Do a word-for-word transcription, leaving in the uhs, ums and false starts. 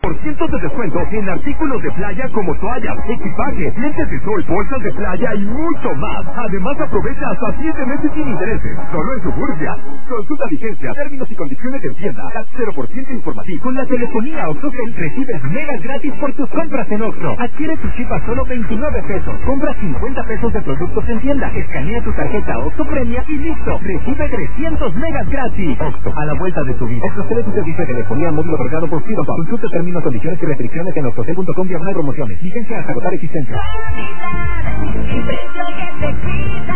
Por cientos de descuento en artículos de playa como toallas, equipaje, lentes de sol, bolsas de playa y mucho más. Además, aprovecha hasta siete meses sin intereses. Solo en Suburbia. Consulta vigencia, términos y condiciones en tienda. C A T cero por ciento informativo. Con la telefonía OXXO recibes megas gratis por tus compras en OXXO. Adquiere tu chip a solo veintinueve pesos. Compra cincuenta pesos de productos en tienda. Escanea tu tarjeta OXXO Premia y listo. Recibe trescientos megas gratis. OXXO, a la vuelta de tu vida. OXXO tiene tu servicio de telefonía móvil otorgado por Freedom. Consulta términos, condiciones y restricciones en oxxocel punto com diagonal promociones. Vigencia hasta agotar existencia. Precio que te quita.